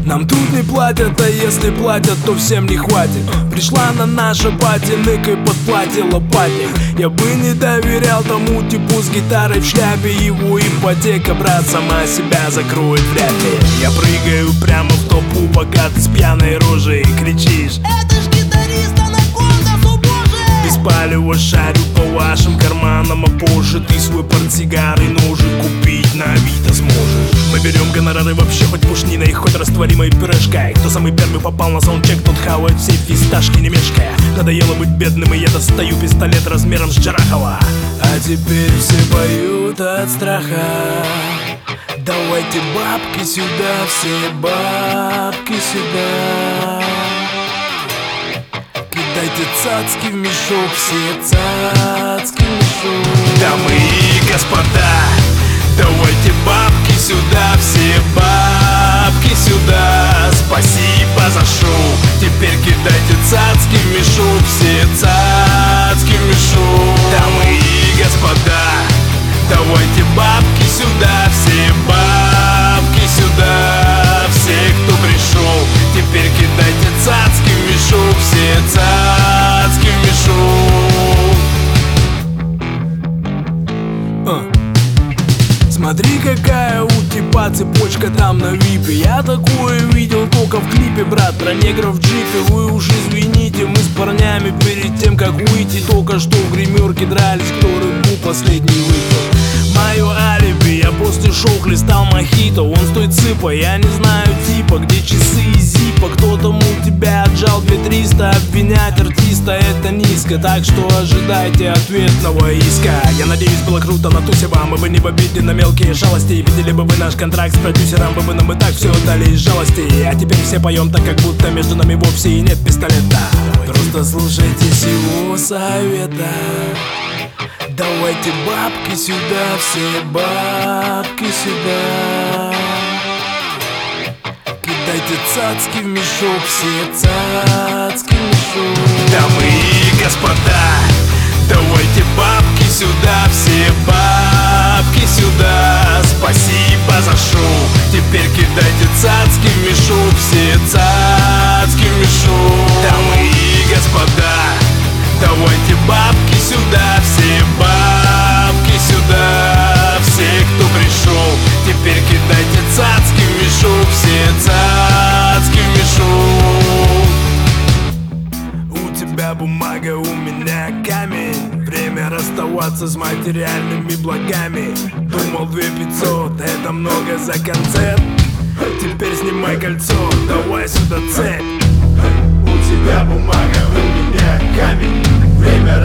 Нам тут не платят, а если платят, то всем не хватит. Пришла на наше пати, ныкой подплатила патник. Я бы не доверял тому типу с гитарой в шляпе. Его ипотека, брат, сама себя закроет вряд ли. Я прыгаю прямо в толпу, пока ты с пьяной рожей кричишь: это ж гитарист Анаконда, о боже! без палева шарю по вашим карманам, а позже ты свой портсигар и ножи купить на Авито сможешь. Мы берем гонорары вообще хоть пушниной, хоть растворимой пюрешкой. Кто самый первый попал на саундчек, тот хавает все фисташки, не мешкая. Надоело быть бедным, и я достаю пистолет размером с Джарахова. А теперь все поют от страха: давайте бабки сюда, все бабки сюда. Кидайте цацки в мешок, все цацки в мешок. Дамы и господа, давайте бабки сюда, все бабки сюда. Спасибо за шоу, теперь кидайте цацки в мешок, все цацки в мешок. Дамы и господа, давайте бабки сюда, все бабки сюда. Все, кто пришел, теперь кидайте цацки в мешок, все цацки в мешок. Смотри, какая у типа цепочка там на випе. Я такое видел только в клипе, брат, про негров в джипе. Вы уж извините, мы с парнями перед тем, как выйти, только что в гримерке дрались, кто рыбу последний выпил. Мое алиби, я после шоу хлестал мохито. Он стоит цыпа, я не знаю типа, где часы и зипа. Кто-то мол тебя отжал 2300, обвинять артиста это низко, так что ожидайте ответного иска. Я надеюсь, было круто на тусе вам, и вы не в обиде на мелкие шалости. Видели бы вы наш контракт с продюсером, вы бы нам и так все дали из жалости. А теперь все поем так, как будто между нами вовсе и нет пистолета. Просто слушайтесь его совета: давайте бабки сюда, все бабки сюда. Кидайте цацки в мешок, все цацки в мешок. Дамы и господа, давайте бабки сюда, все бабки сюда. Спасибо за шоу, теперь кидайте цацки в мешок, все цацки в мешок. Дамы и господа, давайте бабки сюда, все бабки сюда. Все, кто пришел, теперь кидайте цацки в мешок, все цацки в мешок. У тебя бумага, у меня камень. Время расставаться с материальными благами. Думал 2500, это много за концерт. Теперь снимай кольцо, давай сюда цепь. У тебя бумага, у меня камень. Время